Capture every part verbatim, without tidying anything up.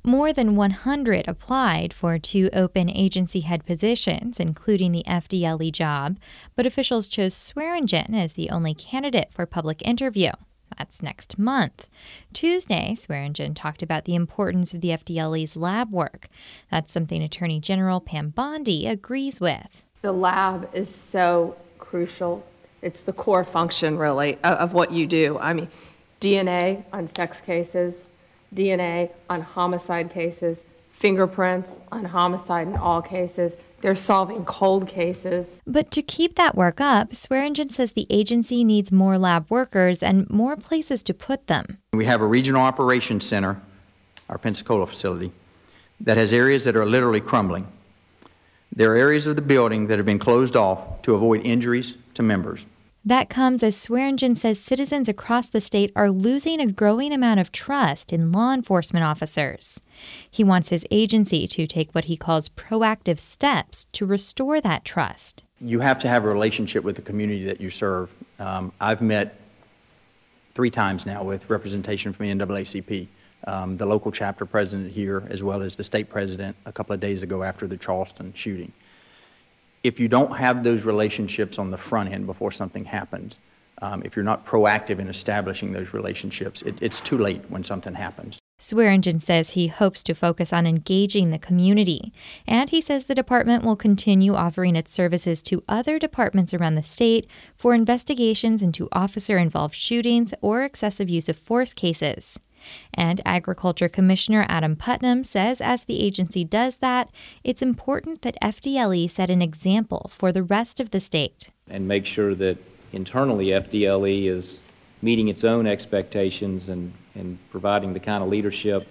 More than one hundred applied for two open agency head positions, including the F D L E job, but officials chose Swearingen as the only candidate for public interview. That's next month. Tuesday, Swearingen talked about the importance of the F D L E's lab work. That's something Attorney General Pam Bondi agrees with. The lab is so crucial. It's the core function, really, of what you do. I mean, D N A on sex cases, D N A on homicide cases, fingerprints on homicide in all cases. They're solving cold cases. But to keep that work up, Swearingen says the agency needs more lab workers and more places to put them. We have a regional operations center, our Pensacola facility, that has areas that are literally crumbling. There are areas of the building that have been closed off to avoid injuries to members. That comes as Swearingen says citizens across the state are losing a growing amount of trust in law enforcement officers. He wants his agency to take what he calls proactive steps to restore that trust. You have to have a relationship with the community that you serve. Um, I've met three times now with representation from the N double A C P, um, the local chapter president here, as well as the state president a couple of days ago after the Charleston shooting. If you don't have those relationships on the front end before something happens, um, if you're not proactive in establishing those relationships, it, it's too late when something happens. Swearingen says he hopes to focus on engaging the community, and he says the department will continue offering its services to other departments around the state for investigations into officer-involved shootings or excessive use of force cases. And Agriculture Commissioner Adam Putnam says as the agency does that, it's important that F D L E set an example for the rest of the state. And make sure that internally F D L E is meeting its own expectations and, and providing the kind of leadership,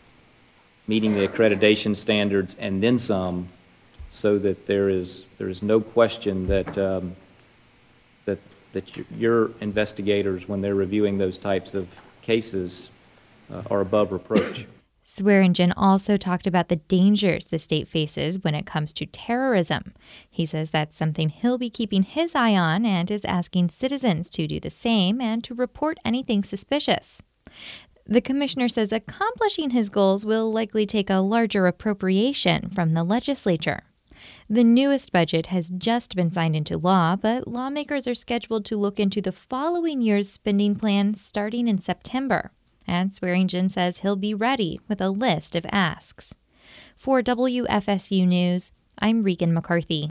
meeting the accreditation standards and then some, so that there is, there is no question that, um, that, that your investigators, when they're reviewing those types of cases, Uh, are above reproach. Swearingen also talked about the dangers the state faces when it comes to terrorism. He says that's something he'll be keeping his eye on and is asking citizens to do the same and to report anything suspicious. The commissioner says accomplishing his goals will likely take a larger appropriation from the legislature. The newest budget has just been signed into law, but lawmakers are scheduled to look into the following year's spending plan starting in September. And Swearingen says he'll be ready with a list of asks. For W F S U News, I'm Regan McCarthy.